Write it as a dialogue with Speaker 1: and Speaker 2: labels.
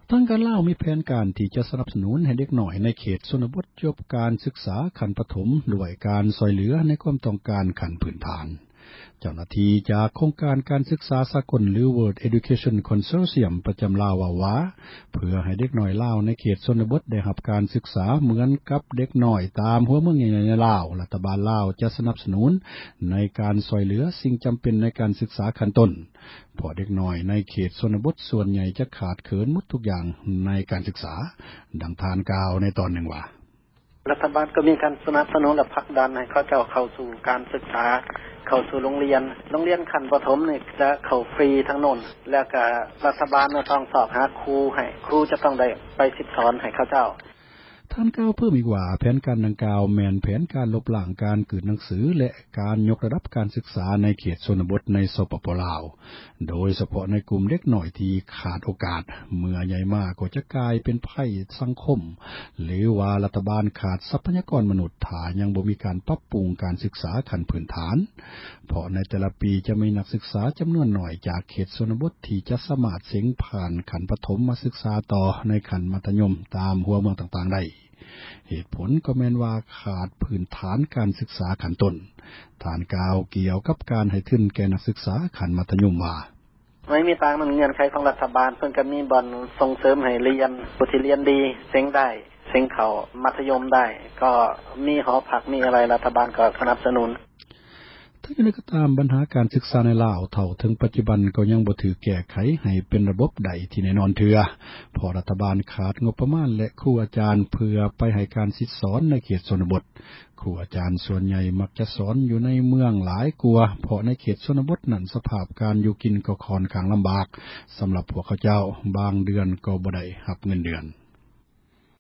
Speaker 1: ทางการลาวมีแผนการที่จะสนับสนุนให้เด็กน้อยในเขตชนบทจบการศึกษาขั้นประถมด้วยการช่วยเหลือในความต้องการขั้นพื้นฐานเจ้าหน้าที่จากโครงการการศึกษาสากลหรือ World Education Consortium ประจำลาวว่าเพื่อให้เด็กน้อยลาวในเขตชนบทได้รับการศึกษาเหมือนกับเด็กน้อยตามหัวเมืองใหญ่ๆในลาวรัฐบาลลาวจะสนับสนุนในการช่วยเหลือสิ่งจำเป็นในการศึกษาขั้นต้นเพราะเด็กน้อยในเขตชนบทส่วนใหญ่จะขาดเขินหมดทุกอย่างในการศึกษาดังทานกล่าวในตอนหนึ่งว่า
Speaker 2: รัฐบาลก็มีการสนับสนุนและผลักดันให้เขาเจ้าเข้าสู่การศึกษาเข้าสู่โรงเรียนขั้นประถมนี่จะเข้าฟรีทั้งนั้นแล้วก็รัฐบาลก็ต้องสอบหาครูให้ครูจะต้องได้ไปสอนให้เขาเจ้า
Speaker 1: ท่านกล่าวเพิ่มอีกว่าแผนการดังกล่าวแม่นแผนการลบล้างการกืนหนังสือและการยกระดับการศึกษาในเขตชนบทในสปป.ลาวโดยเฉพาะในกลุ่มเด็กน้อยที่ขาดโอกาสเมื่อใหญ่มากก็จะกลายเป็นภัยสังคมหรือว่ารัฐบาลขาดทรัพยากรมนุษย์ถ้ายังบ่มีการปรับปรุงการศึกษาขั้นพื้นฐานเพราะในแต่ละปีจะมีนักศึกษาจำนวนน้อยจากเขตชนบทที่จะสามารถเส็งผ่านขั้นประถมมาศึกษาต่อในขั้นมัธยมตามหัวเมืองต่างๆได้เหตุผลก็แม่นว่าขาดพื้นฐานการศึกษาขั้นต้นฐานกล่าวเกี่ยวกับการให้ทุนแก่นักศึกษาขั้นมัธยมว่า
Speaker 2: ไม่มีทางมันเงื่อนไขของรัฐบาลเพิ่นก็มีบ่อนส่งเสริมให้เรียนผู้ที่เรียนดีเซ็งได้เซ็งเข้ามัธยมได้ก็มีหอพักมีอะไรรัฐบาลก็สนับสนุน
Speaker 1: ทั้งนี้ก็ตามปัญหาการศึกษาในลาวเท่าถึงปัจจุบันก็ยังบ่ถูกแก้ไขให้เป็นระบบใดที่แน่นอนเทื่อเพราะรัฐบาลขาดงบประมาณและครูอาจารย์เพื่อไปให้การสอนในเขตชนบทครูอาจารย์ส่วนใหญ่มักจะสอนอยู่ในเมืองหลายกว่าเพราะในเขตชนบทนั้นสภาพการอยู่กินก็ค่อนข้างลำบากสำหรับพวกเขาเจ้าบางเดือนก็บ่ได้รับเงินเดือน